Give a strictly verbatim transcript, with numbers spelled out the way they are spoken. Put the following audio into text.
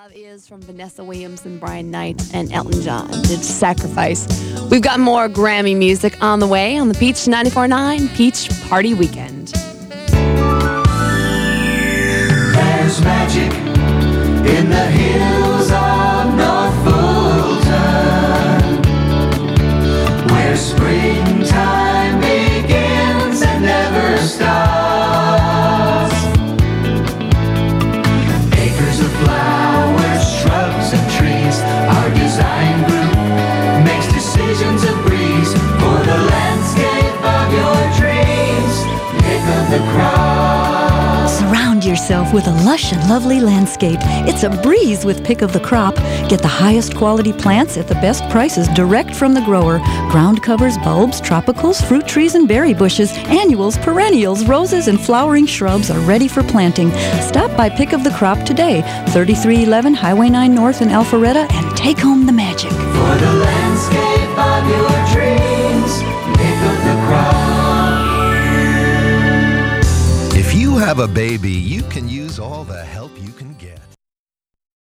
Love is from Vanessa Williams and Brian Knight and Elton John. It's Sacrifice. We've got more Grammy music on the way on the Peach ninety-four point nine Peach Party Weekend. There's magic in the hills of North Fulton, where springtime begins and never stops. Acres of flowers, shrubs and trees. Our design group makes decisions a breeze for the landscape of your dreams. Pick of the crop. Surround yourself with a lush and lovely landscape. It's a breeze with Pick of the Crop. Get the highest quality plants at the best prices direct from the grower. Ground covers, bulbs, tropicals, fruit trees and berry bushes, annuals, perennials, roses and flowering shrubs are ready for planting. Stop by Pick of the Crop today, thirty-three eleven Highway nine North in Alpharetta, and take home the magic. For the landscape of your dreams, Pick of the Crop. If you have a baby, you can use all the help you can get.